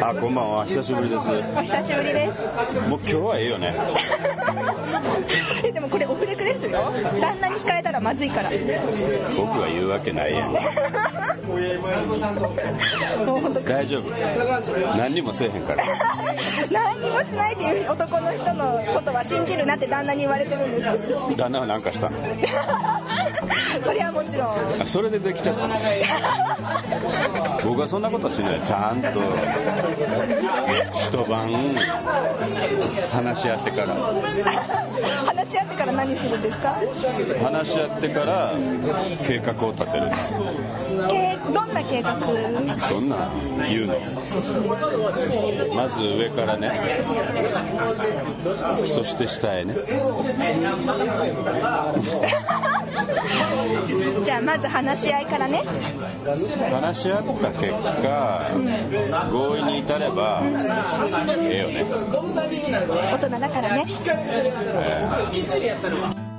あ、こんばんは、久しぶりです。 お久しぶりです。 もう今日はええよね。 でもこれオフレクですよ。旦那に聞かれたらまずいから。 僕が言うわけないやん。大丈夫。何にもせえへんから。 何にもしないっていう男の人のことは信じるなって旦那に言われてるんです。 旦那は何かしたの？ それはもちろん。 あ、それでできちゃったの？僕はそんなことはしない。ちゃんと一晩話し合ってから話し合ってから何するんですか？ 話し合ってから計画を立てる。 どんな計画？ そんなん言うの？まず上からね、そして下へね。 じゃあまず話し合いからね。 話し合った結果、合意に至ればええよね。 大人だからね。